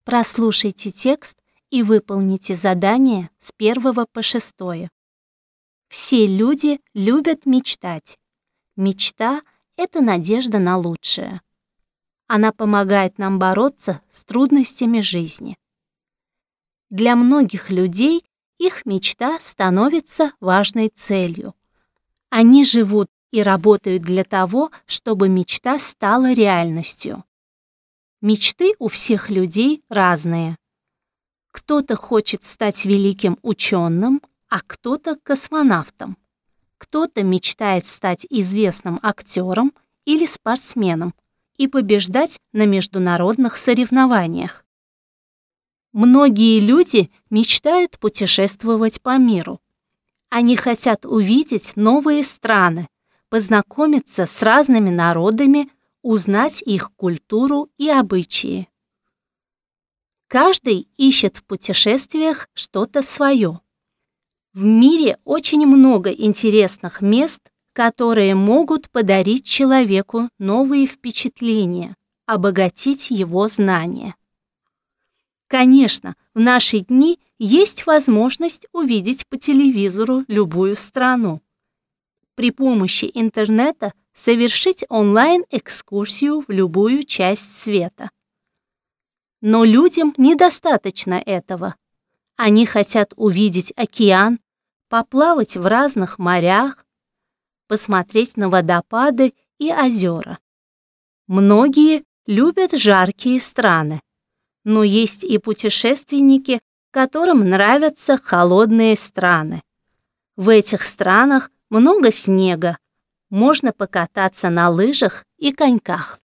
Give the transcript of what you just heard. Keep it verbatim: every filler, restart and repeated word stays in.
Прослушайте текст и выполните задание с первого по шестое. Все люди любят мечтать. Мечта — это надежда на лучшее. Она помогает нам бороться с трудностями жизни. Для многих людей их мечта становится важной целью. Они живут и работают для того, чтобы мечта стала реальностью. Мечты у всех людей разные. Кто-то хочет стать великим ученым, а кто-то космонавтом. Кто-то мечтает стать известным актером или спортсменом и побеждать на международных соревнованиях. Многие люди мечтают путешествовать по миру. Они хотят увидеть новые страны, познакомиться с разными народами, узнать их культуру и обычаи. Каждый ищет в путешествиях что-то свое. В мире очень много интересных мест, которые могут подарить человеку новые впечатления, обогатить его знания. Конечно, в наши дни есть возможность увидеть по телевизору любую страну. При помощи интернета совершить онлайн-экскурсию в любую часть света. Но людям недостаточно этого. Они хотят увидеть океан, поплавать в разных морях, посмотреть на водопады и озера. Многие любят жаркие страны, но есть и путешественники, которым нравятся холодные страны. В этих странах много снега, можно покататься на лыжах и коньках.